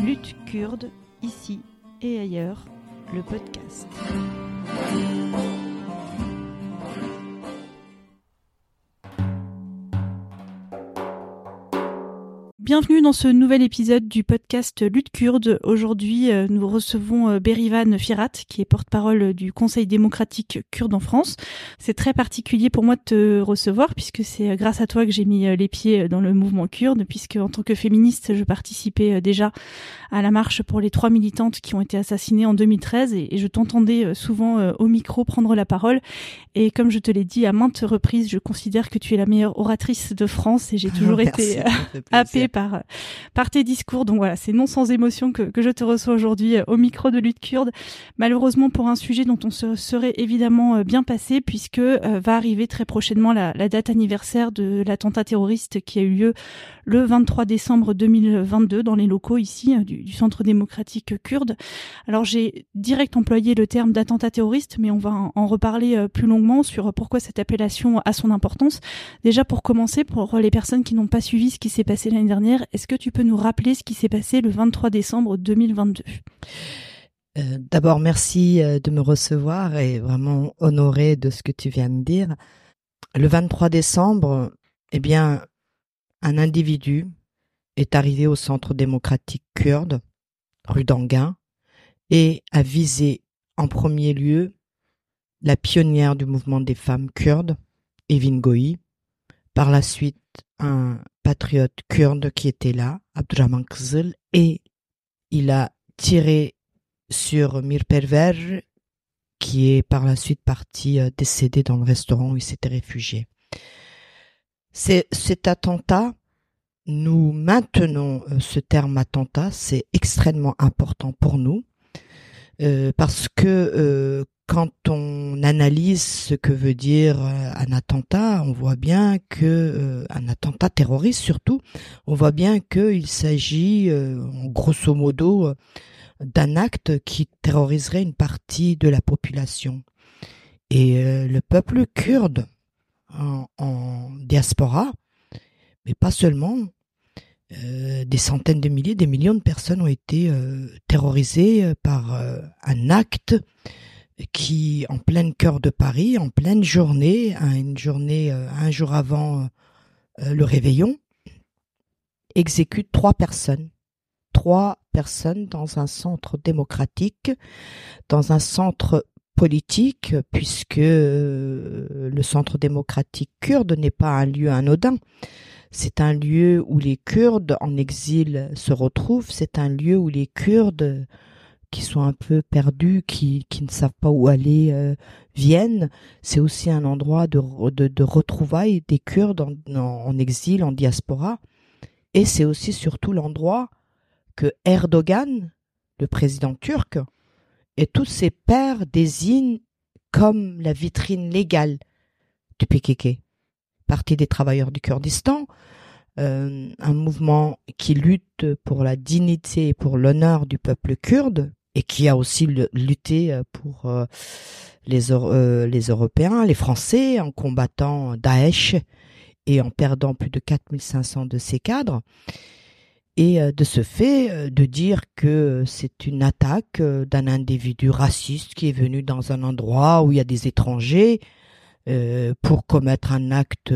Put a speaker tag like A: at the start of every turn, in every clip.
A: Lutte kurde, ici et ailleurs, le podcast. Bienvenue dans ce nouvel épisode du podcast Lutte kurde. Aujourd'hui, nous recevons Berivan Firat, qui est porte-parole du Conseil démocratique kurde en France. C'est très particulier pour moi de te recevoir, puisque c'est grâce à toi que j'ai mis les pieds dans le mouvement kurde, puisque en tant que féministe, je participais déjà à la marche pour les 3 militantes qui ont été assassinées en 2013, et je t'entendais souvent au micro prendre la parole. Et comme je te l'ai dit à maintes reprises, je considère que tu es la meilleure oratrice de France, et j'ai toujours été happée par tes discours. Donc voilà, c'est non sans émotion que je te reçois aujourd'hui au micro de Lutte kurde. Malheureusement pour un sujet dont on se serait évidemment bien passé, puisque va arriver très prochainement la date anniversaire de l'attentat terroriste qui a eu lieu le 23 décembre 2022 dans les locaux ici du Centre démocratique kurde. Alors j'ai direct employé le terme d'attentat terroriste, mais on va en reparler plus longuement sur pourquoi cette appellation a son importance. Déjà pour commencer, pour les personnes qui n'ont pas suivi ce qui s'est passé l'année dernière, est-ce que tu peux nous rappeler ce qui s'est passé le 23 décembre 2022 ?
B: D'abord, merci de me recevoir et vraiment honorée de ce que tu viens de dire. Le 23 décembre, un individu est arrivé au Centre démocratique kurde, rue d'Enghien, et a visé en premier lieu la pionnière du mouvement des femmes kurdes, Evin Goï, par la suite un patriote kurde qui était là, Abdurrahman Kızıl, et il a tiré sur Mir Perver, qui est par la suite parti décédé dans le restaurant où il s'était réfugié. Cet attentat, nous maintenons ce terme attentat, c'est extrêmement important pour nous, parce que quand on analyse ce que veut dire un attentat, on voit bien que un attentat terroriste surtout, on voit bien qu'il s'agit grosso modo d'un acte qui terroriserait une partie de la population. Et le peuple kurde en diaspora, mais pas seulement, des centaines de milliers, des millions de personnes ont été terrorisées par un acte qui, en plein cœur de Paris, en pleine journée, un jour avant le réveillon, exécute 3 personnes. 3 personnes dans un centre démocratique, dans un centre politique, puisque le centre démocratique kurde n'est pas un lieu anodin. C'est un lieu où les Kurdes en exil se retrouvent. C'est un lieu où les Kurdes qui sont un peu perdus, qui ne savent pas où aller, viennent. C'est aussi un endroit de retrouvailles des Kurdes en exil, en diaspora. Et c'est aussi surtout l'endroit que Erdogan, le président turc, et tous ses pairs désignent comme la vitrine légale du PKK, Parti des travailleurs du Kurdistan, un mouvement qui lutte pour la dignité et pour l'honneur du peuple kurde et qui a aussi lutté pour les Européens, les Français, en combattant Daesh et en perdant plus de 4500 de ses cadres. Et de ce fait, de dire que c'est une attaque d'un individu raciste qui est venu dans un endroit où il y a des étrangers pour commettre un acte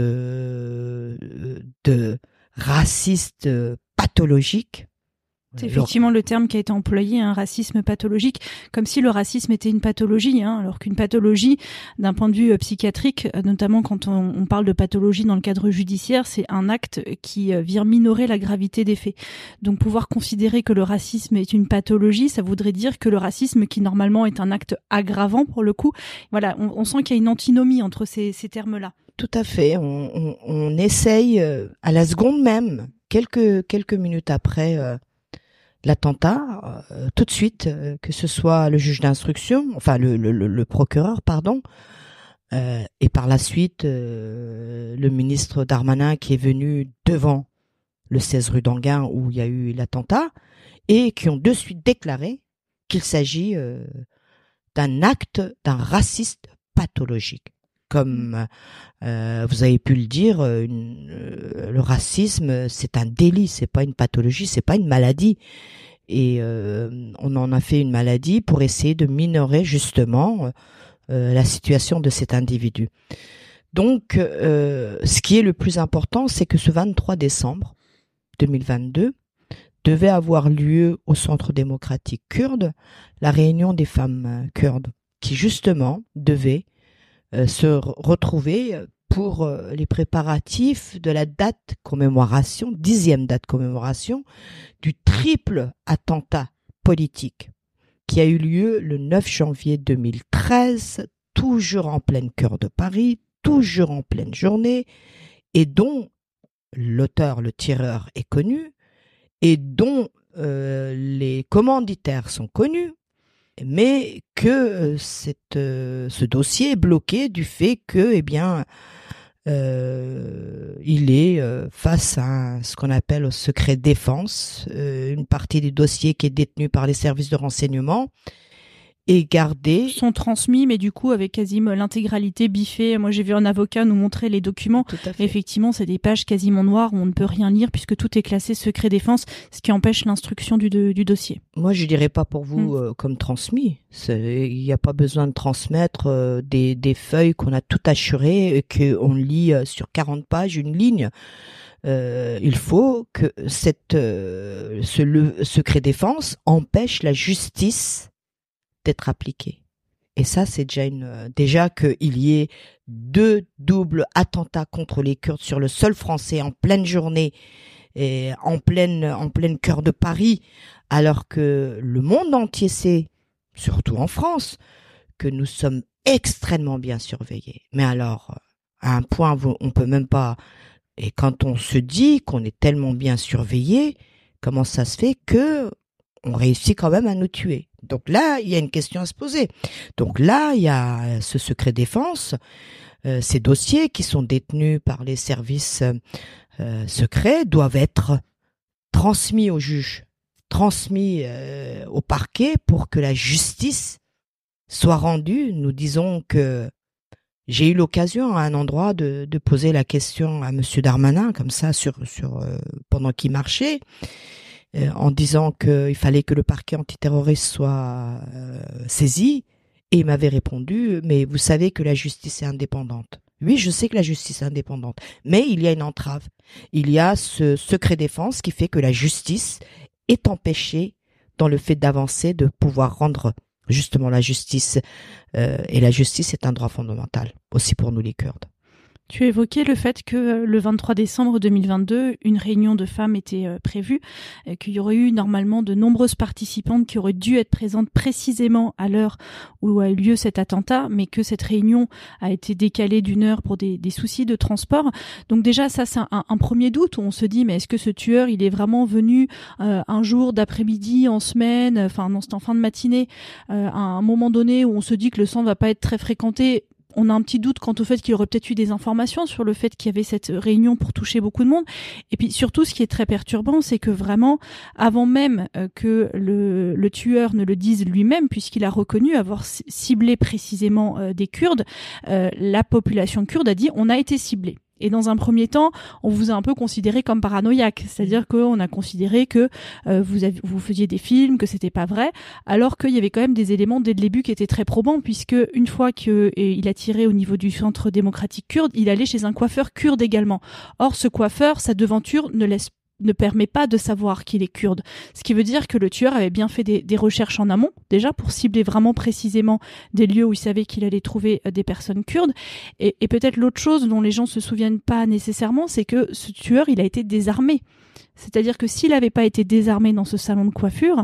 B: de raciste pathologique.
A: C'est effectivement le terme qui a été employé, un racisme pathologique, comme si le racisme était une pathologie, alors qu'une pathologie, d'un point de vue psychiatrique, notamment quand on parle de pathologie dans le cadre judiciaire, c'est un acte qui vient minorer la gravité des faits. Donc pouvoir considérer que le racisme est une pathologie, ça voudrait dire que le racisme, qui normalement est un acte aggravant pour le coup, voilà, on sent qu'il y a une antinomie entre ces termes-là.
B: Tout à fait, on essaye à la seconde même, quelques minutes après l'attentat, tout de suite, que ce soit le juge d'instruction, enfin le procureur, pardon, et par la suite le ministre Darmanin qui est venu devant le 16 rue d'Enghien où il y a eu l'attentat, et qui ont de suite déclaré qu'il s'agit d'un acte d'un raciste pathologique. Comme vous avez pu le dire, le racisme, c'est un délit, c'est pas une pathologie, c'est pas une maladie. Et on en a fait une maladie pour essayer de minorer justement la situation de cet individu. Donc, ce qui est le plus important, c'est que ce 23 décembre 2022 devait avoir lieu au Centre démocratique kurde la réunion des femmes kurdes qui justement devait se retrouver pour les préparatifs de la date commémoration, 10e date commémoration du triple attentat politique qui a eu lieu le 9 janvier 2013, toujours en plein cœur de Paris, toujours en pleine journée, et dont l'auteur, le tireur est connu, et dont les commanditaires sont connus, mais que ce dossier est bloqué du fait que, il est face à ce qu'on appelle au secret défense, une partie du dossier qui est détenue par les services de renseignement et gardée.
A: Sont transmis, mais du coup avec quasiment l'intégralité biffée. Moi j'ai vu un avocat nous montrer les documents.
B: Tout à fait.
A: Effectivement, c'est des pages quasiment noires où on ne peut rien lire puisque tout est classé secret défense, ce qui empêche l'instruction du dossier.
B: Moi je dirais pas pour vous comme transmis. Il n'y a pas besoin de transmettre des feuilles qu'on a tout assurées et qu'on lit sur 40 pages une ligne. Il faut que le secret défense empêche la justice d'être appliqué. Et ça, c'est déjà qu'il y ait 2 doubles attentats contre les Kurdes sur le sol français en pleine journée et en pleine cœur de Paris, alors que le monde entier sait, surtout en France, que nous sommes extrêmement bien surveillés. Mais alors, à un point où on peut même pas. Et quand on se dit qu'on est tellement bien surveillé, comment ça se fait que on réussit quand même à nous tuer? Donc là, il y a une question à se poser. Donc là, il y a ce secret défense, ces dossiers qui sont détenus par les services secrets doivent être transmis au juge, transmis au parquet pour que la justice soit rendue. Nous disons que j'ai eu l'occasion à un endroit de poser la question à Monsieur Darmanin, comme ça, pendant qu'il marchait, en disant qu'il fallait que le parquet antiterroriste soit saisi, et il m'avait répondu, mais vous savez que la justice est indépendante. Oui, je sais que la justice est indépendante, mais il y a une entrave. Il y a ce secret défense qui fait que la justice est empêchée dans le fait d'avancer, de pouvoir rendre justement la justice. Et la justice est un droit fondamental, aussi pour nous les Kurdes.
A: Tu évoquais le fait que le 23 décembre 2022, une réunion de femmes était prévue, qu'il y aurait eu normalement de nombreuses participantes qui auraient dû être présentes précisément à l'heure où a eu lieu cet attentat, mais que cette réunion a été décalée d'1 heure pour des soucis de transport. Donc déjà, ça c'est un premier doute où on se dit, mais est-ce que ce tueur, il est vraiment venu un jour d'après-midi, en semaine, enfin non, c'est en fin de matinée, à un moment donné où on se dit que le centre va pas être très fréquenté? On a un petit doute quant au fait qu'il aurait peut-être eu des informations sur le fait qu'il y avait cette réunion pour toucher beaucoup de monde. Et puis surtout, ce qui est très perturbant, c'est que vraiment, avant même que le tueur ne le dise lui-même, puisqu'il a reconnu avoir ciblé précisément des Kurdes, la population kurde a dit « on a été ciblé ». Et dans un premier temps, on vous a un peu considéré comme paranoïaque, c'est-à-dire qu'on a considéré que vous faisiez des films, que c'était pas vrai, alors qu'il y avait quand même des éléments dès le début qui étaient très probants, puisque une fois qu'il a tiré au niveau du centre démocratique kurde, il allait chez un coiffeur kurde également. Or, ce coiffeur, sa devanture ne permet pas de savoir qu'il est kurde. Ce qui veut dire que le tueur avait bien fait des recherches en amont, déjà, pour cibler vraiment précisément des lieux où il savait qu'il allait trouver des personnes kurdes. Et peut-être l'autre chose dont les gens se souviennent pas nécessairement, c'est que ce tueur, il a été désarmé. C'est-à-dire que s'il n'avait pas été désarmé dans ce salon de coiffure,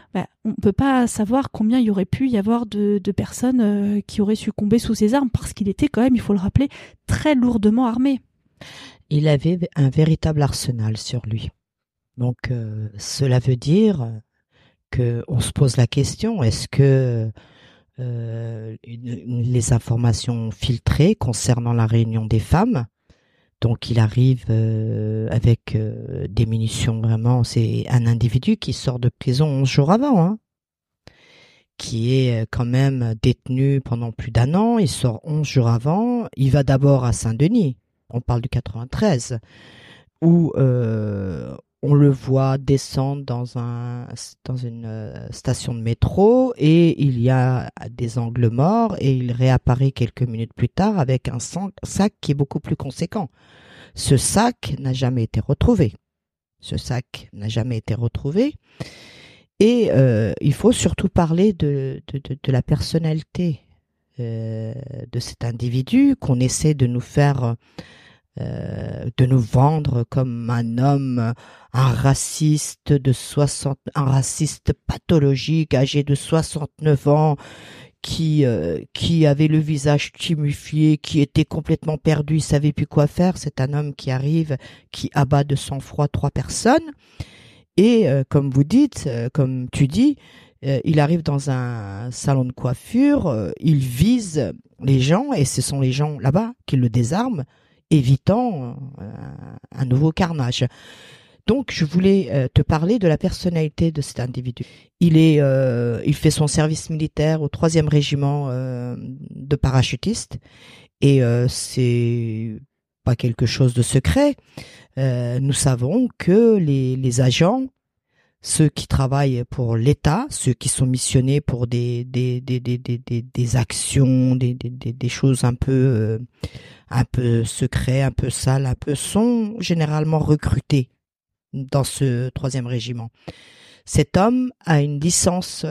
A: on peut pas savoir combien il y aurait pu y avoir de personnes qui auraient succombé sous ses armes, parce qu'il était quand même, il faut le rappeler, très lourdement armé.
B: Il avait un véritable arsenal sur lui. Donc, cela veut dire qu'on se pose la question, est-ce que les informations filtrées concernant la réunion des femmes, donc il arrive avec des munitions vraiment, c'est un individu qui sort de prison 11 jours avant, qui est quand même détenu pendant plus d'1 an, il sort 11 jours avant, il va d'abord à Saint-Denis. On parle du 93, où on le voit descendre dans une station de métro et il y a des angles morts et il réapparaît quelques minutes plus tard avec un sac qui est beaucoup plus conséquent. Ce sac n'a jamais été retrouvé. Et il faut surtout parler de la personnalité de cet individu qu'on essaie de nous faire, de nous vendre comme un homme, un raciste pathologique, âgé de 69 ans, qui avait le visage tuméfié, qui était complètement perdu, il savait plus quoi faire. C'est un homme qui arrive, qui abat de sang-froid 3 personnes. Et comme tu dis, il arrive dans un salon de coiffure, il vise les gens et ce sont les gens là-bas qui le désarment, évitant un nouveau carnage. Donc, je voulais te parler de la personnalité de cet individu. Il fait son service militaire au 3e régiment de parachutistes et c'est pas quelque chose de secret. Nous savons que les agents, ceux qui travaillent pour l'État, ceux qui sont missionnés pour des actions, des choses un peu secrets, un peu sales, sont généralement recrutés dans ce 3e régiment. Cet homme a une licence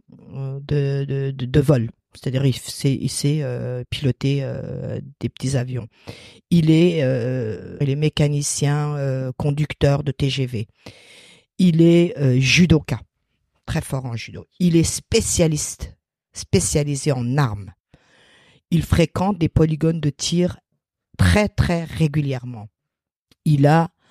B: de vol, c'est-à-dire il sait piloter des petits avions. Il est mécanicien, conducteur de TGV. Il est judoka, très fort en judo. Il est spécialisé en armes. Il fréquente des polygones de tir très très régulièrement. Il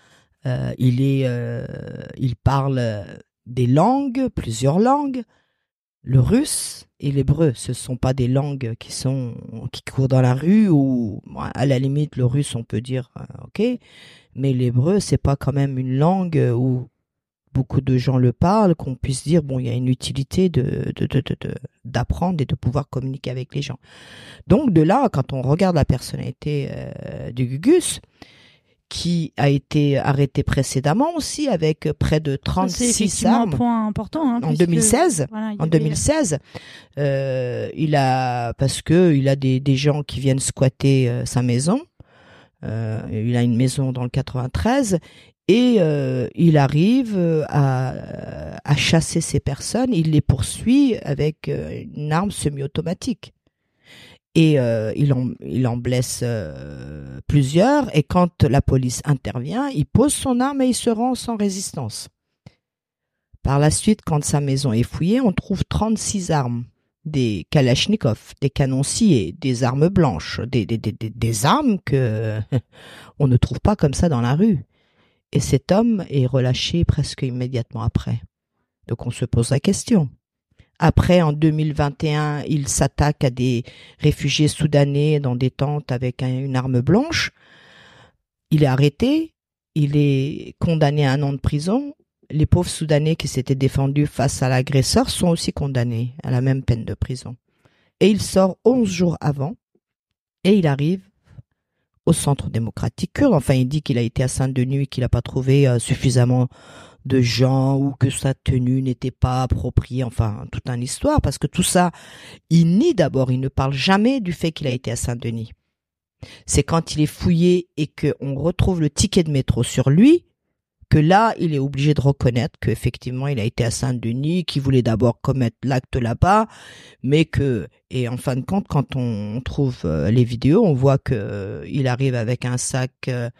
B: parle des langues, plusieurs langues. Le russe et l'hébreu, ce sont pas des langues qui courent dans la rue ou à la limite le russe on peut dire ok, mais l'hébreu c'est pas quand même une langue où beaucoup de gens le parlent, qu'on puisse dire bon il y a une utilité d'apprendre et de pouvoir communiquer avec les gens. Donc de là, quand on regarde la personnalité du Gugus, qui a été arrêté précédemment aussi avec près de 36 armes.
A: C'est un point important.
B: En 2016.
A: Voilà,
B: en 2016, parce que il a des gens qui viennent squatter sa maison. Il a une maison dans le 93 et il arrive à chasser ces personnes. Il les poursuit avec une arme semi-automatique. Et il en blesse plusieurs, et quand la police intervient, il pose son arme et il se rend sans résistance. Par la suite, quand sa maison est fouillée, on trouve 36 armes, des kalachnikovs, des canons sciés, des armes blanches, des armes que on ne trouve pas comme ça dans la rue. Et cet homme est relâché presque immédiatement après. Donc on se pose la question. Après, en 2021, il s'attaque à des réfugiés soudanais dans des tentes avec une arme blanche. Il est arrêté, il est condamné à 1 an de prison. Les pauvres Soudanais qui s'étaient défendus face à l'agresseur sont aussi condamnés à la même peine de prison. Et il sort 11 jours avant et il arrive au Centre démocratique kurde. Enfin, il dit qu'il a été à Saint-Denis et qu'il n'a pas trouvé suffisamment de gens ou que sa tenue n'était pas appropriée, enfin toute une histoire, parce que tout ça, il nie d'abord, il ne parle jamais du fait qu'il a été à Saint-Denis. C'est quand il est fouillé et qu'on retrouve le ticket de métro sur lui, que là, il est obligé de reconnaître qu'effectivement, il a été à Saint-Denis, qu'il voulait d'abord commettre l'acte là-bas, mais et en fin de compte, quand on trouve les vidéos, on voit que il arrive avec un sac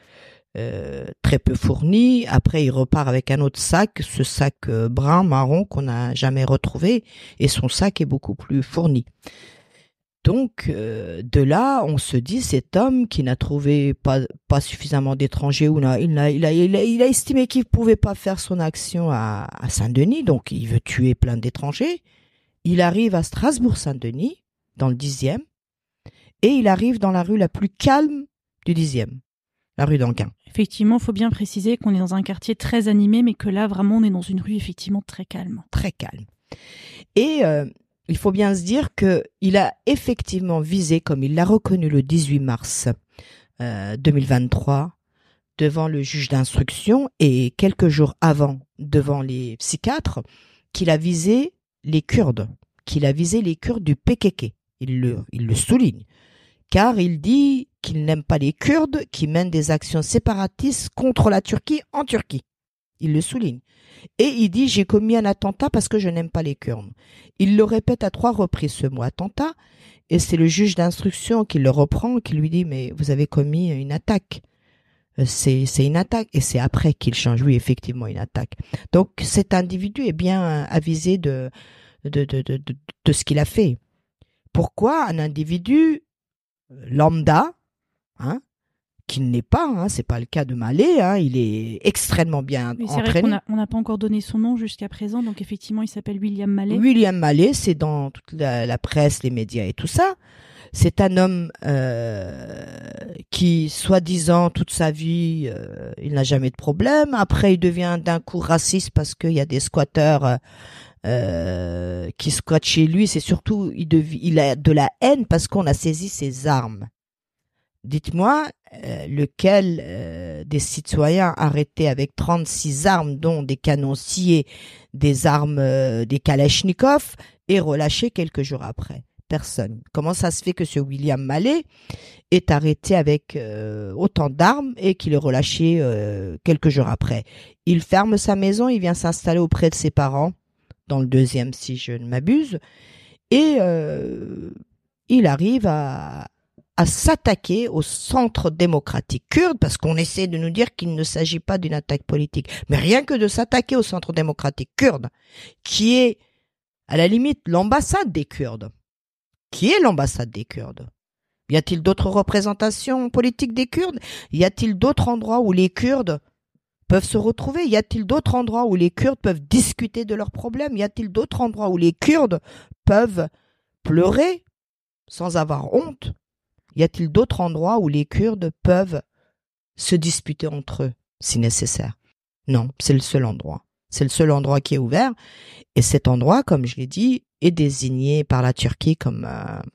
B: très peu fourni. Après, il repart avec un autre sac, ce sac brun, marron qu'on n'a jamais retrouvé, et son sac est beaucoup plus fourni. Donc, de là, on se dit, cet homme qui n'a trouvé pas suffisamment d'étrangers, ou il a estimé qu'il pouvait pas faire son action à Saint-Denis, donc il veut tuer plein d'étrangers. Il arrive à Strasbourg-Saint-Denis, dans le 10e, et il arrive dans la rue la plus calme du 10e. La rue d'Anquin.
A: Effectivement, il faut bien préciser qu'on est dans un quartier très animé, mais que là, vraiment, on est dans une rue effectivement très calme.
B: Très calme. Et il faut bien se dire qu'il a effectivement visé, comme il l'a reconnu le 18 mars 2023, devant le juge d'instruction et quelques jours avant devant les psychiatres qu'il a visé les Kurdes, du PKK. Il le souligne, car il dit qu'il n'aime pas les Kurdes qui mènent des actions séparatistes contre la Turquie en Turquie. Il le souligne. Et il dit, j'ai commis un attentat parce que je n'aime pas les Kurdes. Il le répète à 3 reprises ce mot attentat, et c'est le juge d'instruction qui le reprend, qui lui dit, mais vous avez commis une attaque. C'est une attaque, et c'est après qu'il change, oui, effectivement, une attaque. Donc, cet individu est bien avisé de ce qu'il a fait. Pourquoi un individu lambda, qui n'est pas, c'est pas le cas de Malé, il est extrêmement bien
A: oui,
B: entraîné.
A: C'est vrai qu'on n'a pas encore donné son nom jusqu'à présent, donc effectivement, il s'appelle William Malé.
B: William Malé, c'est dans toute la presse, les médias et tout ça. C'est un homme qui, soi-disant, toute sa vie, il n'a jamais de problème. Après, il devient d'un coup raciste parce qu'il y a des squatteurs qui squattent chez lui. C'est surtout, il a de la haine parce qu'on a saisi ses armes. Dites-moi, lequel des citoyens arrêtés avec 36 armes, dont des canons sciés, des armes, des Kalachnikov, est relâché quelques jours après? Personne. Comment ça se fait que ce William Malé est arrêté avec autant d'armes et qu'il est relâché quelques jours après? Il ferme sa maison, il vient s'installer auprès de ses parents, dans le 2e si je ne m'abuse, et il arrive à s'attaquer au centre démocratique kurde, parce qu'on essaie de nous dire qu'il ne s'agit pas d'une attaque politique, mais rien que de s'attaquer au centre démocratique kurde, qui est à la limite l'ambassade des Kurdes. Qui est l'ambassade des Kurdes? Y a-t-il d'autres représentations politiques des Kurdes? Y a-t-il d'autres endroits où les Kurdes peuvent se retrouver? Y a-t-il d'autres endroits où les Kurdes peuvent discuter de leurs problèmes? Y a-t-il d'autres endroits où les Kurdes peuvent pleurer sans avoir honte? Y a-t-il d'autres endroits où les Kurdes peuvent se disputer entre eux, si nécessaire? Non, c'est le seul endroit. C'est le seul endroit qui est ouvert. Et cet endroit, comme je l'ai dit, est désigné par la Turquie comme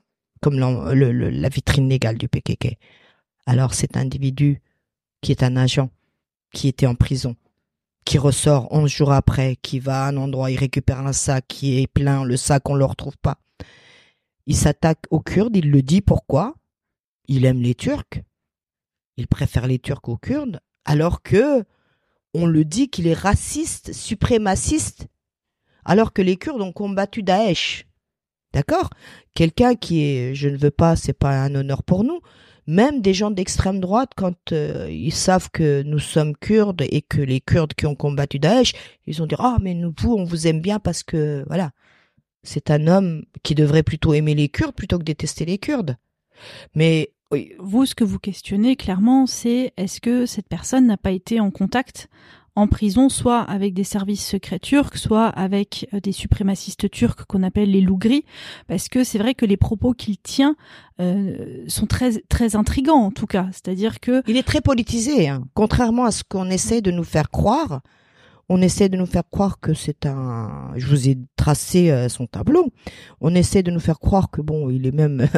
B: la vitrine légale du PKK. Alors cet individu qui est un agent, qui était en prison, qui ressort 11 jours après, qui va à un endroit, il récupère un sac qui est plein, le sac on ne le retrouve pas. Il s'attaque aux Kurdes, il le dit pourquoi? Il aime les Turcs. Il préfère les Turcs aux Kurdes, alors que on le dit qu'il est raciste, suprémaciste, alors que les Kurdes ont combattu Daesh. D'accord? Quelqu'un qui est, je ne veux pas, c'est pas un honneur pour nous, même des gens d'extrême droite, quand ils savent que nous sommes Kurdes et que les Kurdes qui ont combattu Daesh, ils ont dit, mais vous, on vous aime bien parce que, voilà, c'est un homme qui devrait plutôt aimer les Kurdes plutôt que détester les Kurdes. Mais oui.
A: Vous, ce que vous questionnez clairement, c'est est-ce que cette personne n'a pas été en contact en prison, soit avec des services secrets turcs, soit avec des suprémacistes turcs qu'on appelle les loups gris, parce que c'est vrai que les propos qu'il tient sont très très intrigants en tout cas. C'est-à-dire que
B: il est très politisé, contrairement à ce qu'on essaie de nous faire croire. On essaie de nous faire croire que c'est un... Je vous ai tracé son tableau. On essaie de nous faire croire que, bon, il est même...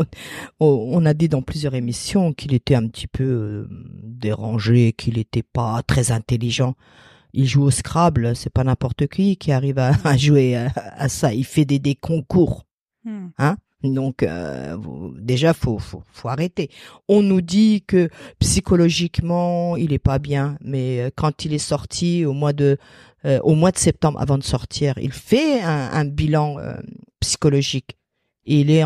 B: on a dit dans plusieurs émissions qu'il était un petit peu dérangé, qu'il n'était pas très intelligent. Il joue au Scrabble, c'est pas n'importe qui arrive à jouer à ça. Il fait des concours. Donc déjà faut arrêter. On nous dit que psychologiquement il est pas bien, mais quand il est sorti au mois de septembre, avant de sortir, il fait un bilan psychologique. Et il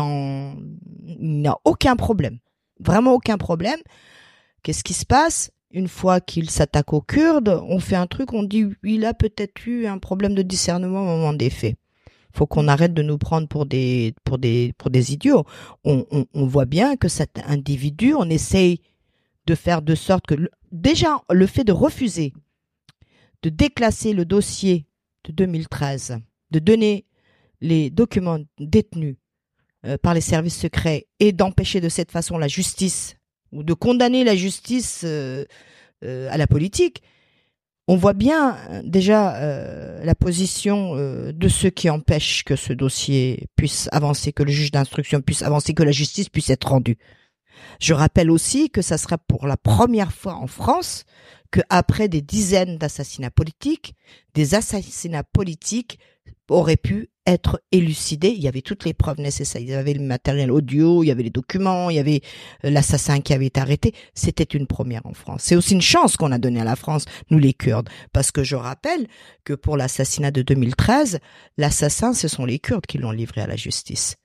B: n'a aucun problème, vraiment aucun problème. Qu'est-ce qui se passe? Une fois qu'il s'attaque aux Kurdes, on fait un truc, on dit il a peut-être eu un problème de discernement au moment des faits. Faut qu'on arrête de nous prendre pour des idiots. On voit bien que cet individu, on essaye de faire de sorte que déjà le fait de refuser de déclasser le dossier de 2013, de donner les documents détenus par les services secrets et d'empêcher de cette façon la justice ou de condamner la justice à la politique. On voit bien déjà la position de ceux qui empêchent que ce dossier puisse avancer, que le juge d'instruction puisse avancer, que la justice puisse être rendue. Je rappelle aussi que ça sera pour la première fois en France qu'après des dizaines d'assassinats politiques, des assassinats politiques auraient pu être élucidés. Il y avait toutes les preuves nécessaires. Il y avait le matériel audio, il y avait les documents, il y avait l'assassin qui avait été arrêté. C'était une première en France. C'est aussi une chance qu'on a donnée à la France, nous les Kurdes. Parce que je rappelle que pour l'assassinat de 2013, l'assassin, ce sont les Kurdes qui l'ont livré à la justice.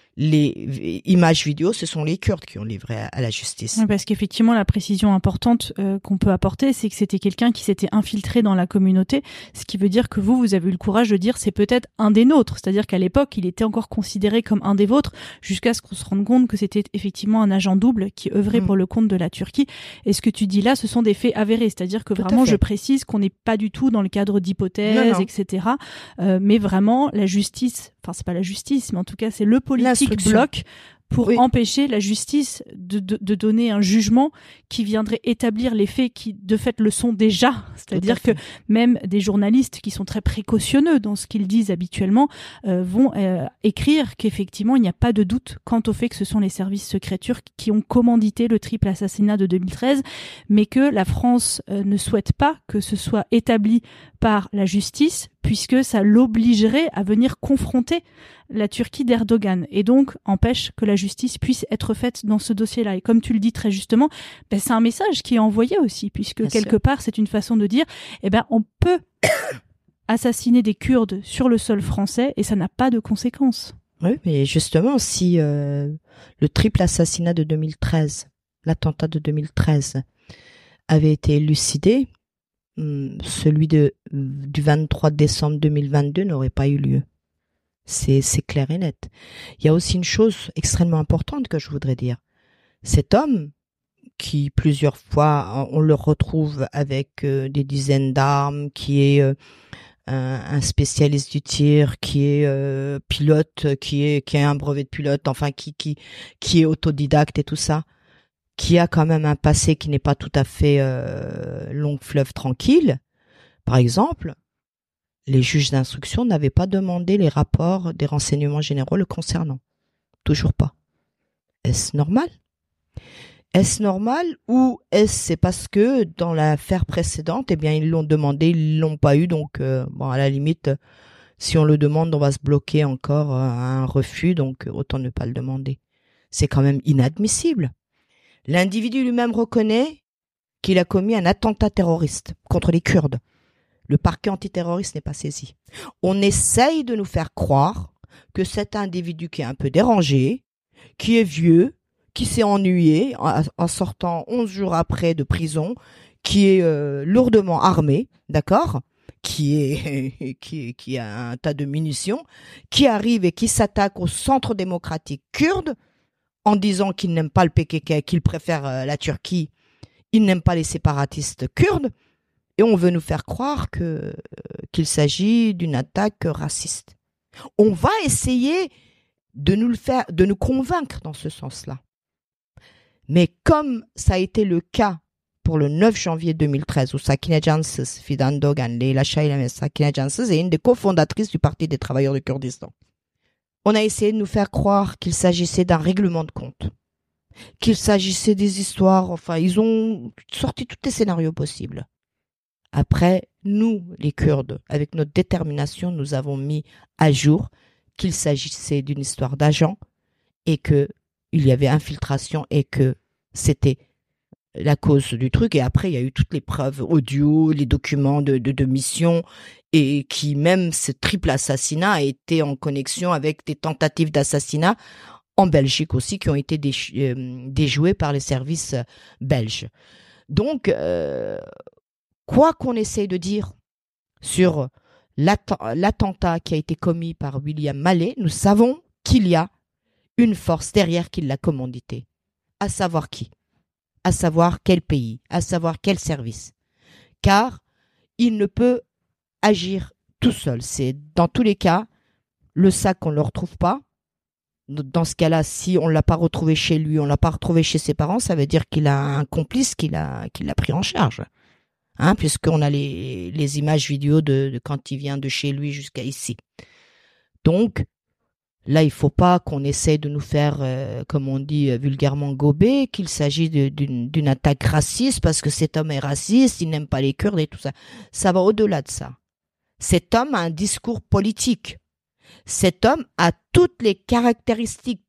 B: Les images vidéo, ce sont les Kurdes qui ont livré à la justice.
A: Oui, parce qu'effectivement, la précision importante qu'on peut apporter, c'est que c'était quelqu'un qui s'était infiltré dans la communauté, ce qui veut dire que vous avez eu le courage de dire c'est peut-être un des nôtres, c'est-à-dire qu'à l'époque, il était encore considéré comme un des vôtres, jusqu'à ce qu'on se rende compte que c'était effectivement un agent double qui œuvrait pour le compte de la Turquie. Et ce que tu dis là, ce sont des faits avérés, c'est-à-dire que vraiment, je précise qu'on n'est pas du tout dans le cadre d'hypothèses, etc. Mais vraiment, la justice, enfin c'est pas la justice, mais en tout cas c'est le politique bloc pour empêcher la justice de donner un jugement qui viendrait établir les faits qui de fait le sont déjà. C'est-à-dire que même des journalistes qui sont très précautionneux dans ce qu'ils disent habituellement vont écrire qu'effectivement il n'y a pas de doute quant au fait que ce sont les services secrets turcs qui ont commandité le triple assassinat de 2013, mais que la France ne souhaite pas que ce soit établi par la justice, puisque ça l'obligerait à venir confronter la Turquie d'Erdogan, et donc empêche que la justice puisse être faite dans ce dossier-là. Et comme tu le dis très justement, c'est un message qui est envoyé aussi, puisque quelque part c'est une façon de dire, on peut assassiner des Kurdes sur le sol français et ça n'a pas de conséquences.
B: Oui, mais justement, si le triple assassinat de 2013, l'attentat de 2013, avait été élucidé, celui du 23 décembre 2022 n'aurait pas eu lieu. C'est clair et net. Il y a aussi une chose extrêmement importante que je voudrais dire. Cet homme, qui plusieurs fois, on le retrouve avec des dizaines d'armes, qui est un spécialiste du tir, qui est pilote, qui a un brevet de pilote, enfin qui est autodidacte et tout ça, qui a quand même un passé qui n'est pas tout à fait long fleuve tranquille. Par exemple, les juges d'instruction n'avaient pas demandé les rapports des renseignements généraux le concernant. Toujours pas. Est-ce normal ? Est-ce normal ou est-ce c'est parce que dans l'affaire précédente, ils l'ont demandé, ils l'ont pas eu, donc à la limite, si on le demande, on va se bloquer encore à un refus, donc autant ne pas le demander. C'est quand même inadmissible. L'individu lui-même reconnaît qu'il a commis un attentat terroriste contre les Kurdes. Le parquet antiterroriste n'est pas saisi. On essaye de nous faire croire que cet individu qui est un peu dérangé, qui est vieux, qui s'est ennuyé en sortant 11 jours après de prison, qui est lourdement armé, d'accord, qui a un tas de munitions, qui arrive et qui s'attaque au centre démocratique kurde en disant qu'il n'aime pas le PKK, qu'il préfère la Turquie, il n'aime pas les séparatistes kurdes. Et on veut nous faire croire qu'il s'agit d'une attaque raciste. On va essayer de nous convaincre dans ce sens-là. Mais comme ça a été le cas pour le 9 janvier 2013, où Sakine Janssız, Fidan Doğan, Leyla Şahilen et Sakine Janssız est une des cofondatrices du Parti des travailleurs du Kurdistan. On a essayé de nous faire croire qu'il s'agissait d'un règlement de compte, qu'il s'agissait des histoires, ils ont sorti tous les scénarios possibles. Après, nous, les Kurdes, avec notre détermination, nous avons mis à jour qu'il s'agissait d'une histoire d'agents et qu'il y avait infiltration et que c'était la cause du truc. Et après, il y a eu toutes les preuves audio, les documents de mission et qui, même ce triple assassinat a été en connexion avec des tentatives d'assassinat en Belgique aussi qui ont été déjouées par les services belges. Donc, quoi qu'on essaye de dire sur l'attentat qui a été commis par William Mallet, nous savons qu'il y a une force derrière qui l'a commandité. À savoir qui ? À savoir quel pays ? À savoir quel service ? Car il ne peut agir tout seul. C'est dans tous les cas, le sac, on ne le retrouve pas. Dans ce cas-là, si on ne l'a pas retrouvé chez lui, on ne l'a pas retrouvé chez ses parents, ça veut dire qu'il a un complice qui l'a pris en charge. Puisqu'on a les images vidéo de quand il vient de chez lui jusqu'à ici. Donc, Là, il faut pas qu'on essaye de nous faire, comme on dit vulgairement, gober, qu'il s'agit d'une attaque raciste parce que cet homme est raciste, il n'aime pas les Kurdes et tout ça. Ça va au-delà de ça. Cet homme a un discours politique. Cet homme a toutes les caractéristiques,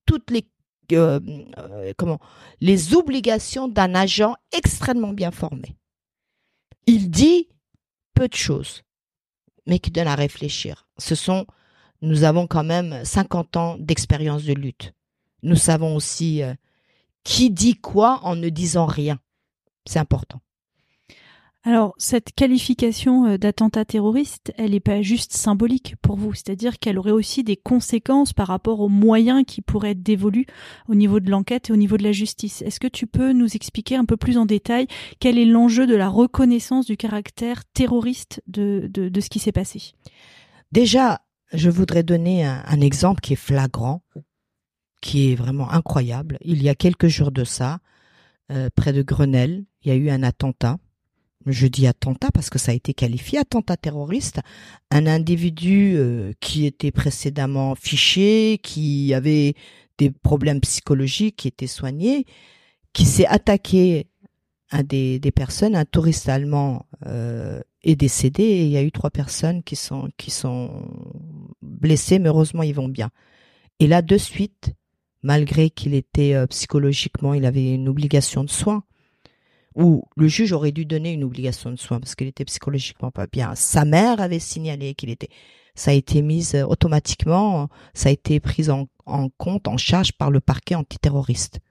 B: les obligations d'un agent extrêmement bien formé. Il dit peu de choses, mais qui donnent à réfléchir. Nous avons quand même 50 ans d'expérience de lutte. Nous savons aussi qui dit quoi en ne disant rien. C'est important.
A: Alors, cette qualification d'attentat terroriste, elle n'est pas juste symbolique pour vous, c'est-à-dire qu'elle aurait aussi des conséquences par rapport aux moyens qui pourraient être dévolus au niveau de l'enquête et au niveau de la justice. Est-ce que tu peux nous expliquer un peu plus en détail quel est l'enjeu de la reconnaissance du caractère terroriste de ce qui s'est passé ?
B: Déjà, je voudrais donner un exemple qui est flagrant, qui est vraiment incroyable. Il y a quelques jours de ça, près de Grenelle, il y a eu un attentat. Je dis attentat parce que ça a été qualifié attentat terroriste. Un individu qui était précédemment fiché, qui avait des problèmes psychologiques, qui était soigné, qui s'est attaqué à des personnes. Un touriste allemand est décédé et il y a eu 3 personnes qui sont blessées, mais heureusement ils vont bien. Et là, de suite, malgré qu'il était psychologiquement, il avait une obligation de soins, où le juge aurait dû donner une obligation de soins parce qu'il était psychologiquement pas bien. Sa mère avait signalé ça a été mis automatiquement, ça a été pris en compte, en charge par le parquet antiterroriste.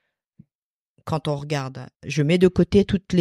B: Quand on regarde, je mets de côté toutes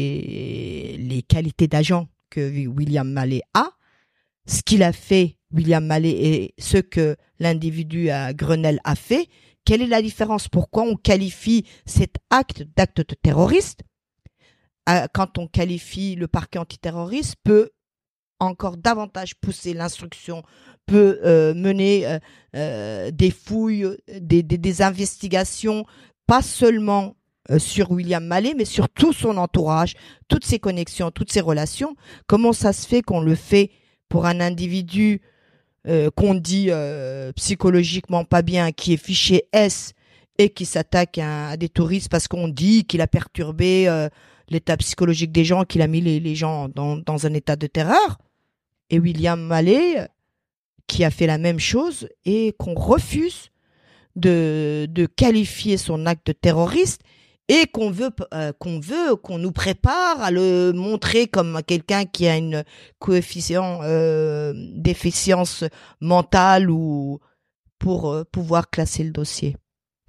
B: les qualités d'agent que William Mallet a, ce qu'il a fait, William Mallet, et ce que l'individu à Grenelle a fait. Quelle est la différence? Pourquoi on qualifie cet acte d'acte terroriste? Quand on qualifie le parquet antiterroriste, peut encore davantage pousser l'instruction, peut mener des fouilles, des investigations, pas seulement sur William Mallet, mais sur tout son entourage, toutes ses connexions, toutes ses relations. Comment ça se fait qu'on le fait pour un individu qu'on dit psychologiquement pas bien, qui est fiché S et qui s'attaque à des touristes parce qu'on dit qu'il a perturbé l'état psychologique des gens, qu'il a mis les gens dans un état de terreur, et William Mallet qui a fait la même chose et qu'on refuse de qualifier son acte de terroriste et qu'on nous prépare à le montrer comme quelqu'un qui a une coefficient déficience mentale ou pour pouvoir classer le dossier.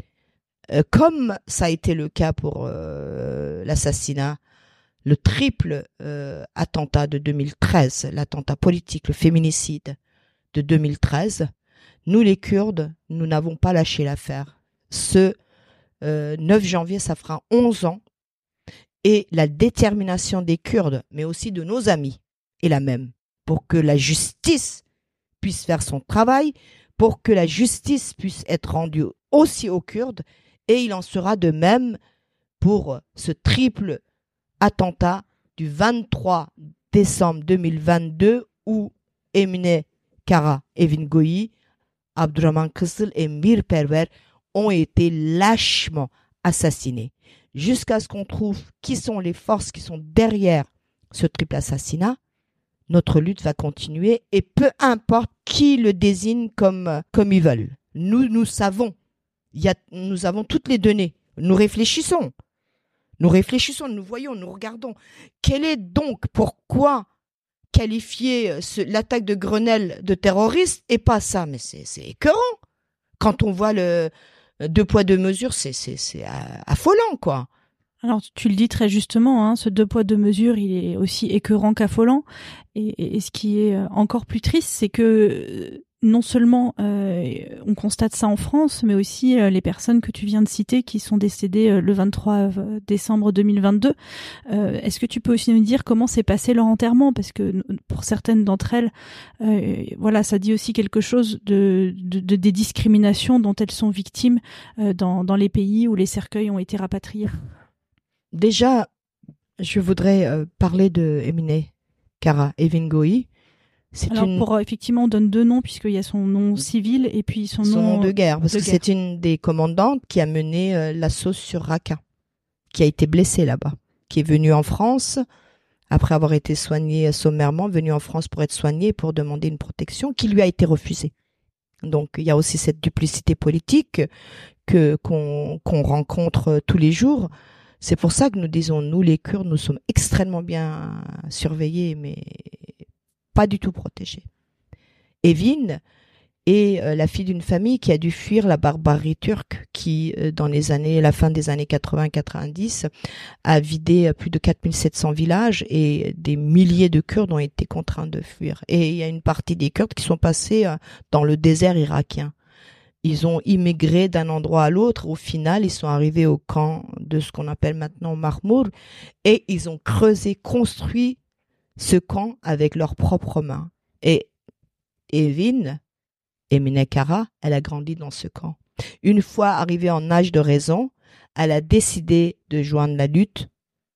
B: Comme ça a été le cas pour l'assassinat, le triple attentat de 2013, l'attentat politique, le féminicide de 2013, nous les Kurdes, nous n'avons pas lâché l'affaire. Ce 9 janvier, ça fera 11 ans, et la détermination des Kurdes, mais aussi de nos amis, est la même, pour que la justice puisse faire son travail, pour que la justice puisse être rendue aussi aux Kurdes, et il en sera de même pour ce triple attentat du 23 décembre 2022 où Emine Kara Evingoyi, Abdurrahman Kızıl et Mir Perver ont été lâchement assassinés. Jusqu'à ce qu'on trouve qui sont les forces qui sont derrière ce triple assassinat, notre lutte va continuer et peu importe qui le désigne comme ils veulent. Nous savons, nous avons toutes les données, nous réfléchissons, nous voyons, nous regardons. Quel est donc, pourquoi qualifier l'attaque de Grenelle de terroriste et pas ça? Mais c'est écœurant. Quand on voit le 2 poids 2 mesures, c'est affolant, quoi.
A: Alors, tu le dis très justement, ce 2 poids 2 mesures, il est aussi écœurant qu'affolant. Et ce qui est encore plus triste, c'est que non seulement on constate ça en France, mais aussi les personnes que tu viens de citer qui sont décédées le 23 décembre 2022. Est-ce que tu peux aussi nous dire comment s'est passé leur enterrement? Parce que pour certaines d'entre elles, voilà, ça dit aussi quelque chose des discriminations dont elles sont victimes dans les pays où les cercueils ont été rapatriés.
B: Déjà, je voudrais parler de Emine Kara Evingoyi.
A: Effectivement, on donne deux noms puisqu'il y a son nom civil et puis son nom
B: de guerre, parce que c'est une des commandantes qui a mené l'assaut sur Raqqa, qui a été blessée là-bas, qui est venue en France après avoir été soignée sommairement, venue en France pour être soignée, pour demander une protection qui lui a été refusée. Donc il y a aussi cette duplicité politique qu'on rencontre tous les jours. C'est pour ça que nous disons, nous les Kurdes, nous sommes extrêmement bien surveillés, mais pas du tout protégés. Evin est la fille d'une famille qui a dû fuir la barbarie turque qui, dans la fin des années 80-90, a vidé plus de 4700 villages et des milliers de Kurdes ont été contraints de fuir. Et il y a une partie des Kurdes qui sont passés dans le désert irakien. Ils ont immigré d'un endroit à l'autre. Au final, ils sont arrivés au camp de ce qu'on appelle maintenant Marmour et ils ont construit ce camp avec leurs propres mains. Et Evin, Emine Kara, elle a grandi dans ce camp. Une fois arrivée en âge de raison, elle a décidé de joindre la lutte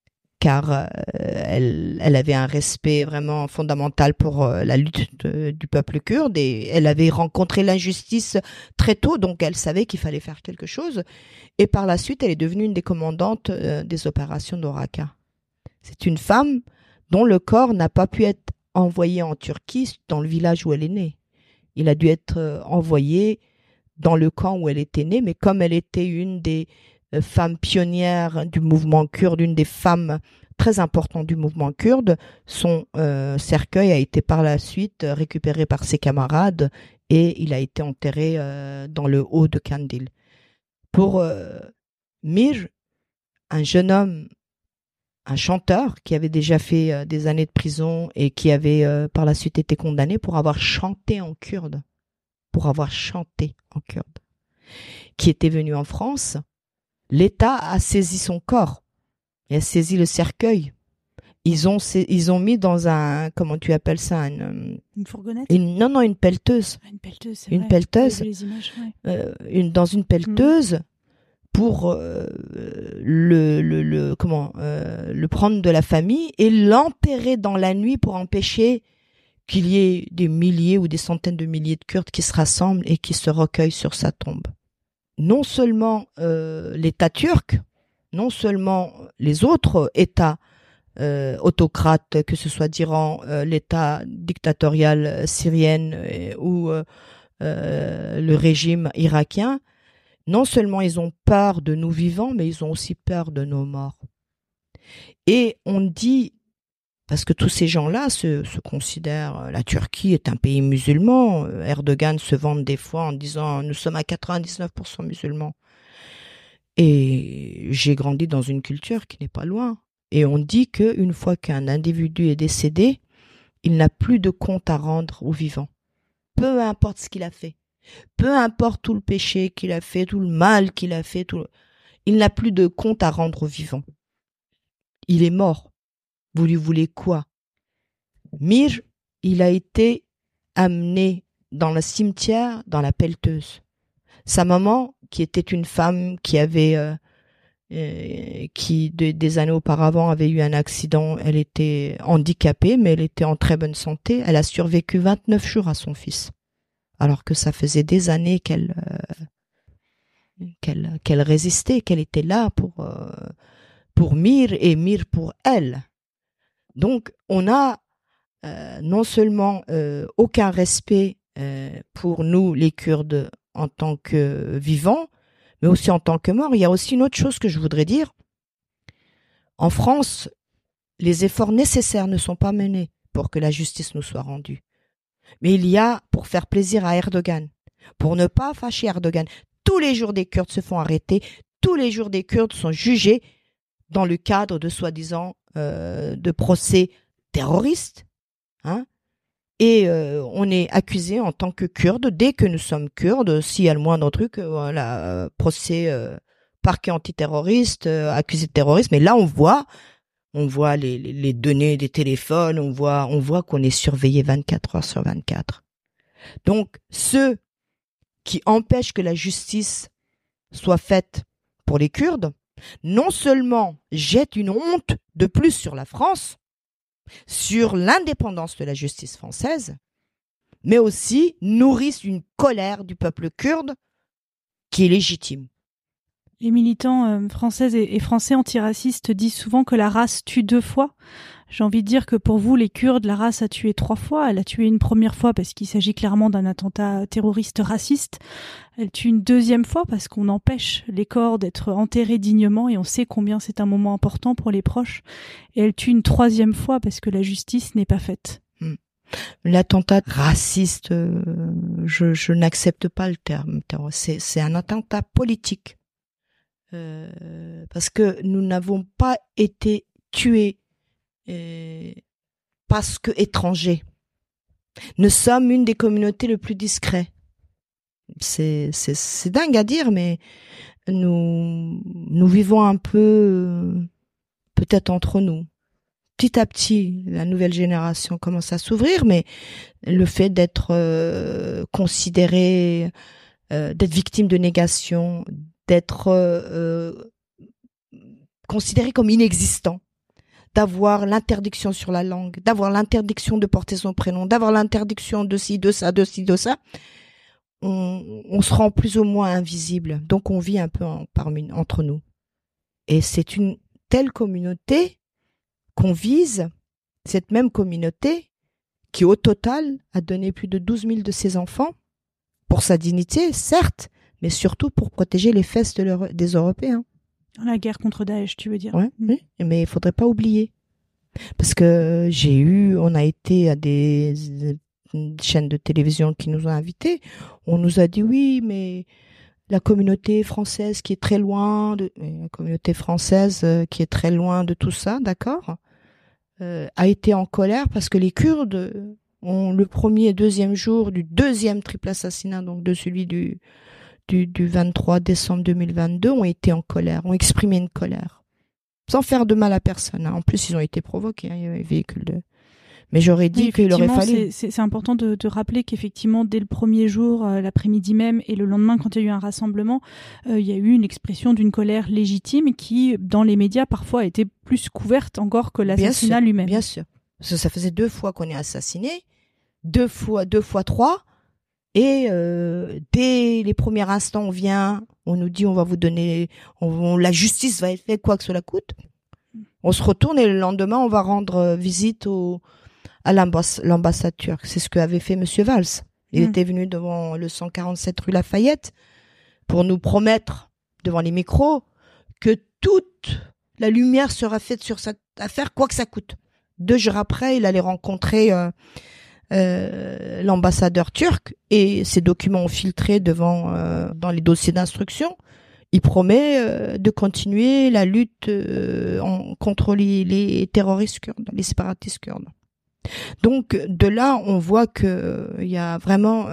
B: car elle avait un respect vraiment fondamental pour la lutte du peuple kurde et elle avait rencontré l'injustice très tôt, donc elle savait qu'il fallait faire quelque chose. Et par la suite, elle est devenue une des commandantes des opérations de Raqqa. C'est une femme dont le corps n'a pas pu être envoyé en Turquie, dans le village où elle est née. Il a dû être envoyé dans le camp où elle était née, mais comme elle était une des femmes pionnières du mouvement kurde, une des femmes très importantes du mouvement kurde, son cercueil a été par la suite récupéré par ses camarades et il a été enterré dans le haut de Kandil. Pour Mir, un jeune homme, un chanteur qui avait déjà fait des années de prison et qui avait par la suite été condamné pour avoir chanté en kurde, qui était venu en France, l'État a saisi son corps et a saisi le cercueil. Ils ont mis dans un, comment tu appelles ça,
A: une fourgonnette?
B: Une pelleteuse.
A: Une pelleteuse, c'est
B: une
A: vrai.
B: pelleteuse.
A: Les images, ouais.
B: Dans une pelleteuse. Pour le prendre de la famille et l'enterrer dans la nuit pour empêcher qu'il y ait des milliers ou des centaines de milliers de Kurdes qui se rassemblent et qui se recueillent sur sa tombe. Non seulement l'État turc, non seulement les autres États autocrates, que ce soit d'Iran, l'État dictatorial syrien ou le régime irakien, non seulement ils ont peur de nous vivants, mais ils ont aussi peur de nos morts. Et on dit, parce que tous ces gens-là se considèrent, la Turquie est un pays musulman, Erdogan se vante des fois en disant nous sommes à 99% musulmans. Et j'ai grandi dans une culture qui n'est pas loin. Et on dit qu'une fois qu'un individu est décédé, il n'a plus de compte à rendre aux vivants. Peu importe ce qu'il a fait. Peu importe tout le péché qu'il a fait, tout le mal qu'il a fait, il n'a plus de compte à rendre aux vivants. Il est mort. Vous lui voulez quoi? Mir, il a été amené dans le cimetière, dans la pelleteuse. Sa maman, qui était une femme qui avait, des années auparavant avait eu un accident, elle était handicapée, mais elle était en très bonne santé. Elle a survécu 29 jours à son fils. Alors que ça faisait des années qu'elle résistait, qu'elle était là pour Mir et Mir pour elle. Donc, on a non seulement aucun respect pour nous, les Kurdes, en tant que vivants, mais aussi en tant que morts. Il y a aussi une autre chose que je voudrais dire. En France, les efforts nécessaires ne sont pas menés pour que la justice nous soit rendue. Mais il y a, pour faire plaisir à Erdogan, pour ne pas fâcher Erdogan, tous les jours des Kurdes se font arrêter, tous les jours des Kurdes sont jugés dans le cadre de soi-disant de procès terroristes. Hein, et on est accusé en tant que Kurdes, dès que nous sommes Kurdes, s'il y a le moindre truc, voilà, procès parquet antiterroriste, accusé de terrorisme. Mais là, on voit les données des téléphones, on voit qu'on est surveillé 24 heures sur 24. Donc, ceux qui empêchent que la justice soit faite pour les Kurdes, non seulement jettent une honte de plus sur la France, sur l'indépendance de la justice française, mais aussi nourrissent une colère du peuple kurde qui est légitime.
A: Les militants françaises et français antiracistes disent souvent que la race tue 2 fois. J'ai envie de dire que pour vous, les Kurdes, la race a tué 3 fois. Elle a tué une première fois parce qu'il s'agit clairement d'un attentat terroriste raciste. Elle tue une deuxième fois parce qu'on empêche les corps d'être enterrés dignement et on sait combien c'est un moment important pour les proches. Et elle tue une 3e fois parce que la justice n'est pas faite.
B: L'attentat raciste, je n'accepte pas le terme. C'est un attentat politique. Parce que nous n'avons pas été tués parce que étrangers. Nous sommes une des communautés les plus discrètes. C'est dingue à dire, mais nous vivons un peu peut-être entre nous. Petit à petit, la nouvelle génération commence à s'ouvrir, mais le fait d'être considéré, d'être victime de négation, d'être considéré comme inexistant, d'avoir l'interdiction sur la langue, d'avoir l'interdiction de porter son prénom, d'avoir l'interdiction de ci, de ça, de ci, de ça, on se rend plus ou moins invisible. Donc on vit un peu entre nous. Et c'est une telle communauté qu'on vise, cette même communauté qui au total a donné plus de 12 000 de ses enfants pour sa dignité, certes, mais surtout pour protéger les fesses des Européens.
A: La guerre contre Daesh, tu veux dire?
B: Ouais, oui, mais il faudrait pas oublier. Parce que on a été à des chaînes de télévision qui nous ont invités. On nous a dit oui, mais la communauté française qui est très loin de tout ça, d'accord, a été en colère parce que les Kurdes ont le premier et deuxième jour du deuxième triple assassinat, donc de celui du 23 décembre 2022, ont été en colère, ont exprimé une colère. Sans faire de mal à personne. En plus, ils ont été provoqués, il y avait des véhicules de... Mais j'aurais dit qu'il aurait fallu...
A: C'est important de rappeler qu'effectivement, dès le premier jour, l'après-midi même, et le lendemain, quand il y a eu un rassemblement, il y a eu une expression d'une colère légitime qui, dans les médias, parfois a été plus couverte encore que l'assassinat lui-même.
B: Bien sûr. Parce que ça faisait 2 fois qu'on est assassiné, 2 fois 3, et dès les premiers instants, on nous dit on va vous donner, la justice va être faite quoi que cela coûte. On se retourne et le lendemain, on va rendre visite à l'ambassade turque. C'est ce qu'avait fait Monsieur Valls. Il était venu devant le 147 rue Lafayette pour nous promettre devant les micros que toute la lumière sera faite sur cette affaire, quoi que ça coûte. 2 jours après, il allait rencontrer l'ambassadeur turc et ces documents ont filtré dans les dossiers d'instruction. Il promet de continuer la lutte contre les terroristes kurdes, les séparatistes kurdes. Donc de là, on voit que il y a vraiment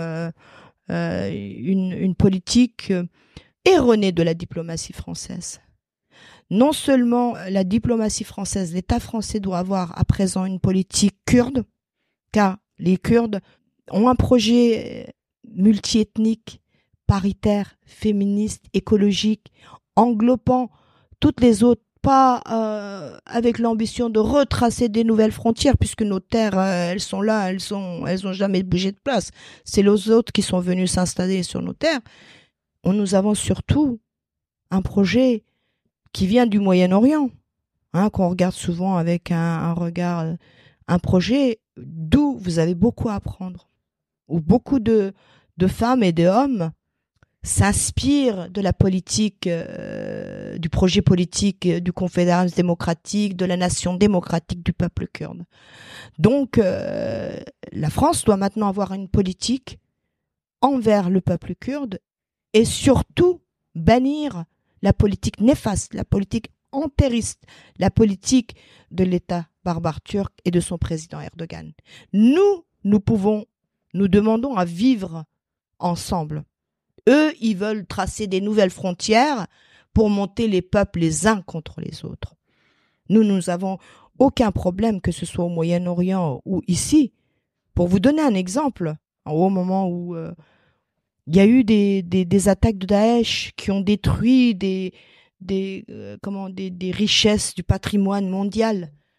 B: une politique erronée de la diplomatie française. Non seulement la diplomatie française, l'État français doit avoir à présent une politique kurde, car les Kurdes ont un projet multiethnique, paritaire, féministe, écologique, englobant toutes les autres, pas avec l'ambition de retracer des nouvelles frontières, puisque nos terres, elles sont là, elles ont jamais bougé de place. C'est les autres qui sont venus s'installer sur nos terres. Nous avons surtout un projet qui vient du Moyen-Orient, qu'on regarde souvent avec un regard, un projet d'où vous avez beaucoup à apprendre, où beaucoup de femmes et d'hommes s'inspirent de la politique, du projet politique du confédéralisme démocratique, de la nation démocratique du peuple kurde. Donc, la France doit maintenant avoir une politique envers le peuple kurde et surtout bannir la politique néfaste, la politique entériste, la politique de l'État barbare turc et de son président Erdogan. Nous demandons à vivre ensemble. Eux, ils veulent tracer des nouvelles frontières pour monter les peuples les uns contre les autres. Nous avons aucun problème, que ce soit au Moyen-Orient ou ici. Pour vous donner un exemple, au moment où il y a eu des attaques de Daesh qui ont détruit des richesses du patrimoine mondial.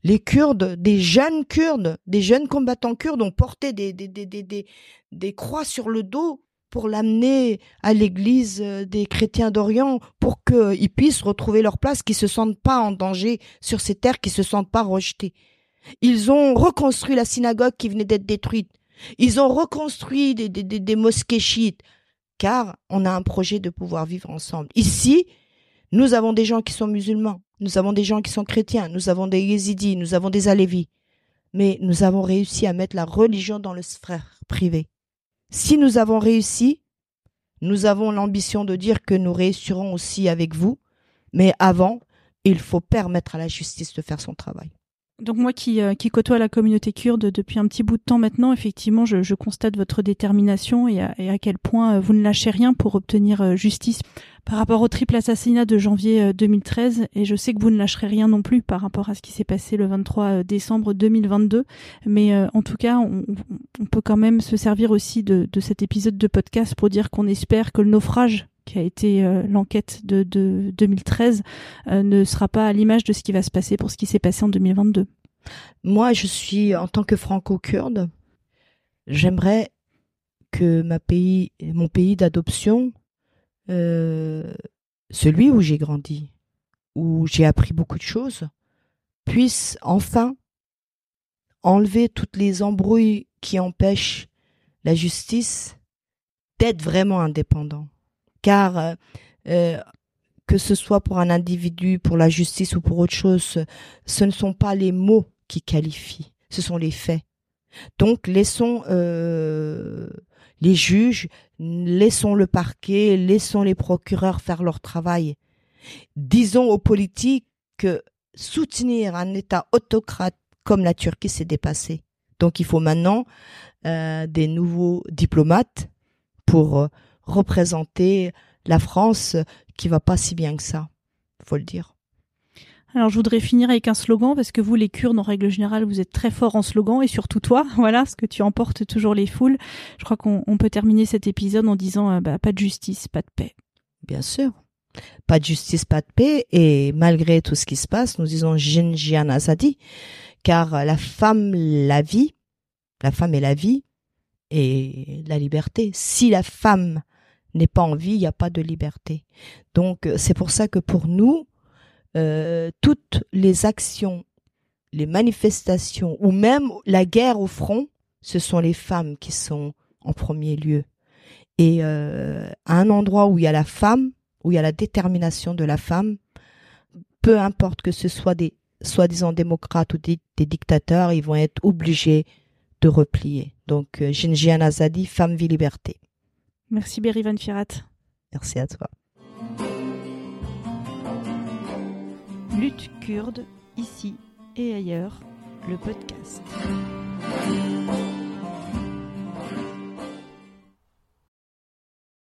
B: Les Kurdes, des jeunes combattants kurdes ont porté des croix sur le dos pour l'amener à l'église des chrétiens d'Orient pour qu'ils puissent retrouver leur place, qu'ils se sentent pas en danger sur ces terres, qu'ils se sentent pas rejetés. Ils ont reconstruit la synagogue qui venait d'être détruite. Ils ont reconstruit des mosquées chiites, car on a un projet de pouvoir vivre ensemble. Ici, nous avons des gens qui sont musulmans, nous avons des gens qui sont chrétiens, nous avons des yézidis, nous avons des alévis. Mais nous avons réussi à mettre la religion dans le sphère privé. Si nous avons réussi, nous avons l'ambition de dire que nous réussirons aussi avec vous. Mais avant, il faut permettre à la justice de faire son travail.
A: Donc moi qui côtoie la communauté kurde depuis un petit bout de temps maintenant, effectivement, je constate votre détermination et à quel point vous ne lâchez rien pour obtenir justice par rapport au triple assassinat de janvier 2013. Et je sais que vous ne lâcherez rien non plus par rapport à ce qui s'est passé le 23 décembre 2022. Mais en tout cas, on peut quand même se servir aussi de cet épisode de podcast pour dire qu'on espère que le naufrage qui a été l'enquête de 2013, ne sera pas à l'image de ce qui va se passer pour ce qui s'est passé en 2022.
B: Moi, je suis, en tant que franco-kurde, j'aimerais que mon pays d'adoption, celui où j'ai grandi, où j'ai appris beaucoup de choses, puisse enfin enlever toutes les embrouilles qui empêchent la justice d'être vraiment indépendant. Car que ce soit pour un individu, pour la justice ou pour autre chose, ce ne sont pas les mots qui qualifient, ce sont les faits. Donc laissons les juges, laissons le parquet, laissons les procureurs faire leur travail. Disons aux politiques que soutenir un État autocrate comme la Turquie, c'est dépassé. Donc il faut maintenant des nouveaux diplomates pour représenter la France qui va pas si bien que ça, faut le dire.
A: Alors je voudrais finir avec un slogan parce que vous les Kurdes en règle générale vous êtes très forts en slogan et surtout toi, voilà, parce que tu emportes toujours les foules. Je crois qu'on peut terminer cet épisode en disant pas de justice, pas de paix.
B: Bien sûr. Pas de justice, pas de paix et malgré tout ce qui se passe, nous disons Jinjian Azadi car la femme est la vie et la liberté. Si la femme n'est pas en vie, il n'y a pas de liberté. Donc c'est pour ça que pour nous, toutes les actions, les manifestations ou même la guerre au front, ce sont les femmes qui sont en premier lieu. Et à un endroit où il y a la femme, où il y a la détermination de la femme, peu importe que ce soit des soi-disant démocrates ou des dictateurs, ils vont être obligés de replier. Donc, Jinjian Azadi, femme, vie, liberté.
A: Merci Berivan Firat.
B: Merci à toi.
A: Lutte kurde, ici et ailleurs, le podcast.